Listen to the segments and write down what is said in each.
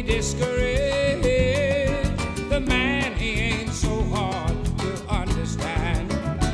discouraged. The man, he ain't so hard to understand.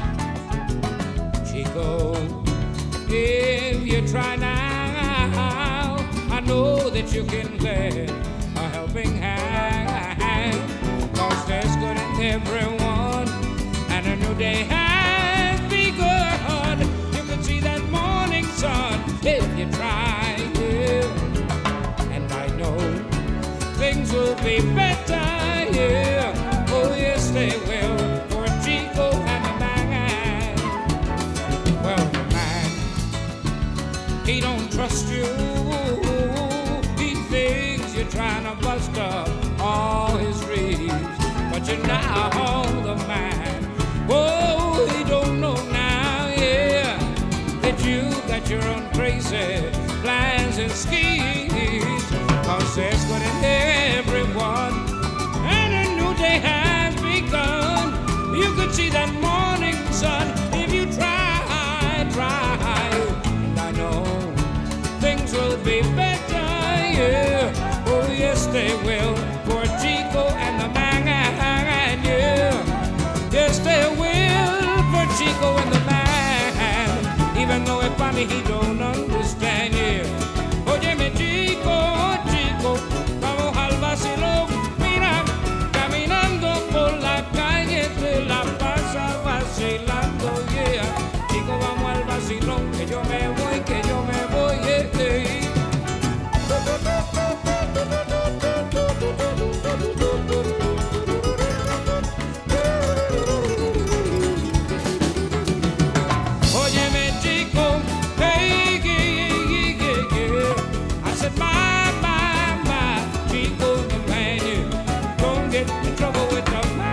Chico, if you try now, I know that you can lend a helping hand. 'Cause there's good in everyone, and a new day has begun. You can see that morning sun if you try, yeah. And I know things will be better, yeah. Oh yes, they will, for Chico and the man. Well, the man, he don't trust you. He thinks you're trying to bust up all his dreams, but you're now the man. Oh, he don't know now, yeah, that you got your own crazy plans and schemes. 'Cause there's good in everyone, and a new day has begun. You could see that morning sun if you try. And I know things will be better, yeah. Oh yes, they will, for Chico and the man, yeah. Yes, they will, for Chico and the man. Even though if funny he don't understand, yeah. Óyeme, Chico, Chico, vamos al vacilón. Mira, caminando por la calle te la pasa vacilando, yeah. Chico, vamos al vacilón, que yo me voy, yeah. Óyeme, chico, hey, yeah. I said, my, Chico, the man, you don't get in trouble with the man.